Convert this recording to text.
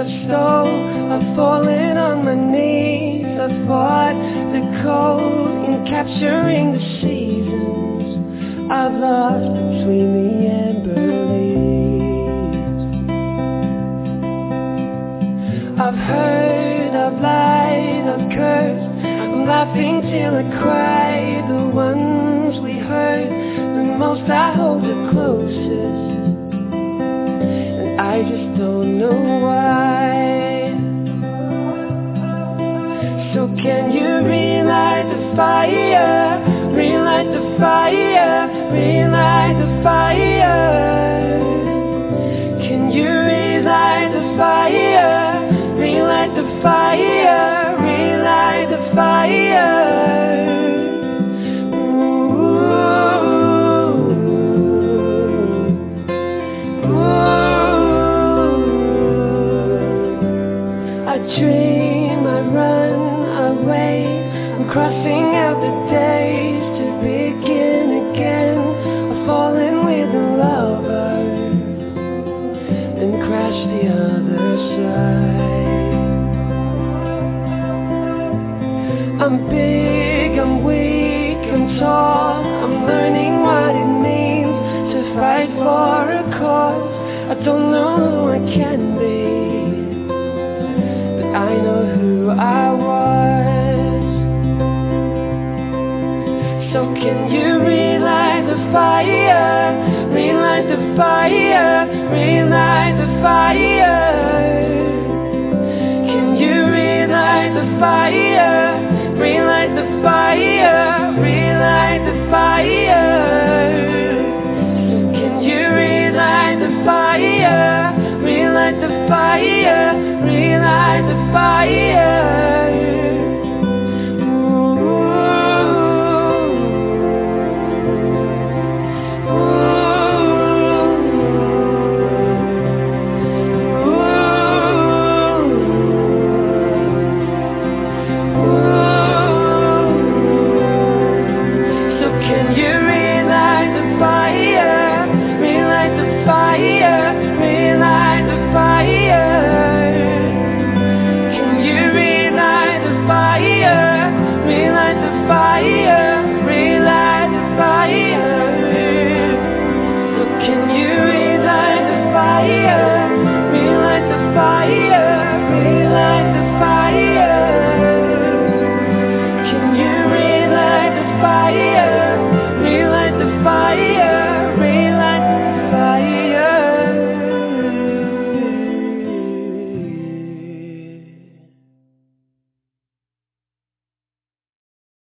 I've stole, I've fallen on my knees, I've fought the cold in capturing the seasons I've lost between the amber leaves. I've heard, I've lied, I've cursed, I'm laughing till I cry. The ones we hurt the most, I hold the closest, and I just don't know why. So can you relight the fire, relight the fire, relight the fire? Can you relight the fire, relight the fire, relight the fire? I dream, I run away, I'm crossing out the days to begin again. I've fallen with a lover and crashed the other side. I'm big, I'm weak, I'm tall, I'm learning what it means to fight for a cause. I don't know who I can be, but I know who I was. So can you relight the fire, relight the fire, relight the fire? Can you relight the fire, relight the fire, relight the fire? So can you relight the fire, relight the fire, relight the fire?